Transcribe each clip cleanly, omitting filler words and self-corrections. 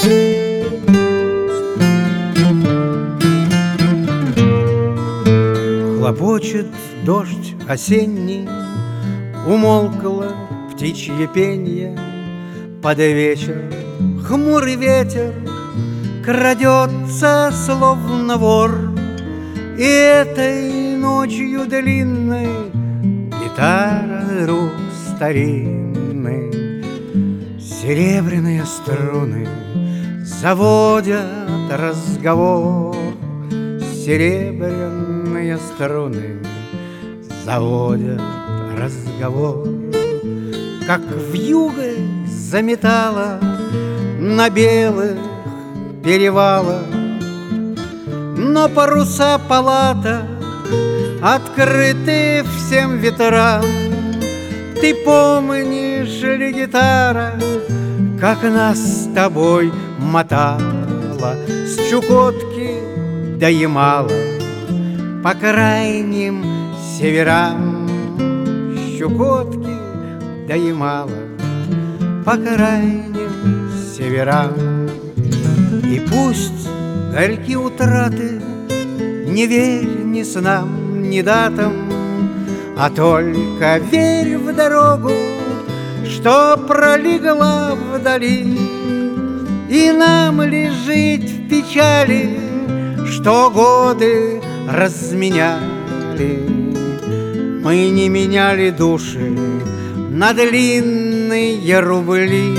Хлопочет дождь осенний, умолкло птичье пенье. Под вечер хмурый ветер крадется, словно вор. И этой ночью длинной гитара рук старинной, серебряные струны заводят разговор. Серебряные струны заводят разговор. Как вьюгой заметала на белых перевалах, но паруса палата открыты всем ветрам. Ты помнишь ли, гитара, как нас с тобой мотала с Чукотки до Ямала по крайним северам? С Чукотки до Ямала по крайним северам. И пусть горьки утраты не верь ни снам, ни датам, а только верь в дорогу, что пролегла вдали. И нам ли жить в печали, что годы разменяли? Мы не меняли души на длинные рубли.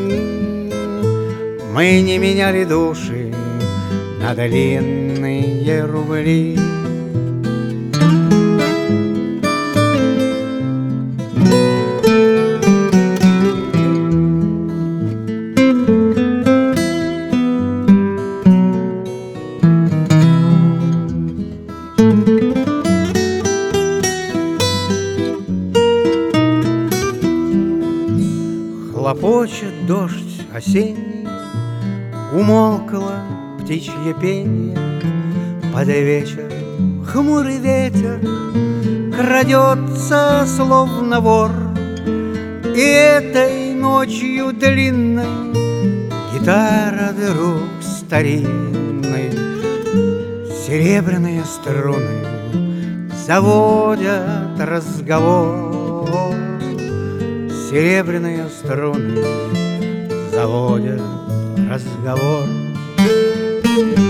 Мы не меняли души на длинные рубли. Хлопочет дождь осенний, умолкло птичье пенье. Под вечер хмурый ветер крадется, словно вор. И этой ночью длинной гитара вдруг старинной, серебряные струны заводят разговор. Серебряные струны заводят разговор.